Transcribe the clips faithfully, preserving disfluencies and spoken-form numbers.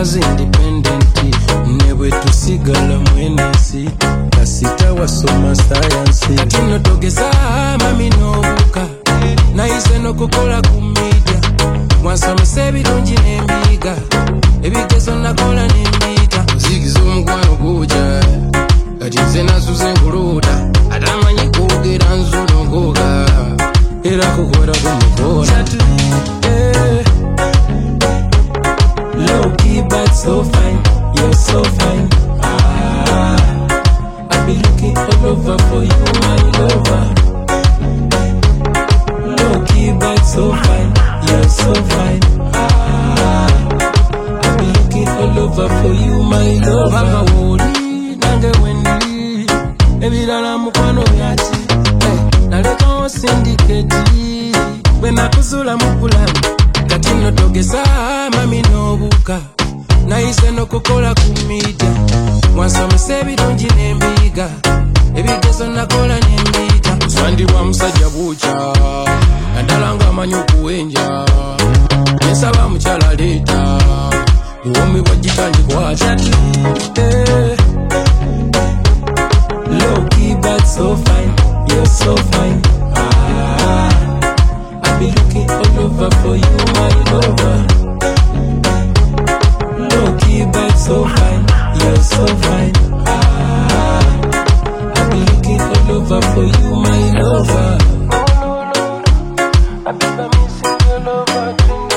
Girls independent, never to sigala mwenesi. Kasita wasoma science. Katino togeza mami no buka. Na ise no kukola kumedia. Mwansome sebi donji nembiga. Ebigezo nakola nembita. Zigizo mkwano kuja. Katize nasuze nguruda. Adamanyi kugera nzuno kuga. Era kukwera kumukona. Eh. Low key but so fine. You're so fine. Ah. I'll be looking all over for you, my lover. Low key but so fine. You're so fine. Ah. I'll be looking all over for you, my lover. Papa woli, nange wendi. Ebi dala mukwano yati. Hey, naleka o syndicate. Wena kuzula mupulani. Katino togeza mami no buka. Na ise no kukola kumedia. Mwansome sebi donji nembiga. Ebigezo nakola nembita. Swandi wa msajja bucha. Ndalanga manyo kuenja. Nesaba mchala leta. Uomi wajitanji kwa chati. Eh. Low key but so fine. You're so fine. Ah. I'll be looking all over for you, my lover. Low key but so fine. You're so fine. Ah. I'll be looking all over for you, my lover. I'll be missing your lover.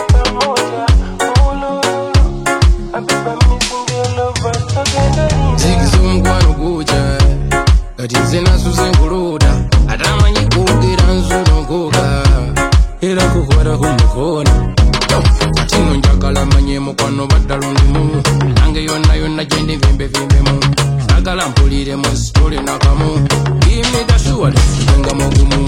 Zigizo mkwano kuja. Katize nasuze nguruda. Adamanyi kugera nzuno kuga. Era kukwera kumukona. Katino njagala manye mukwano badalundimu. Nange yonna yonna jendi vimbe vimbe mu. Sagala mpulire mu story nakamu. Give me the assurance nga mugumu.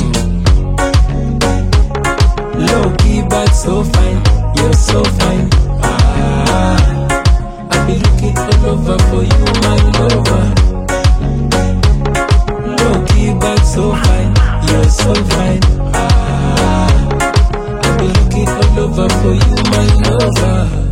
Low key but so fine. You're so fine. Ah. I'll be looking all over for you, my lover. Low key but so fine. You're so fine. Ah. I'll be looking all over for you, my lover.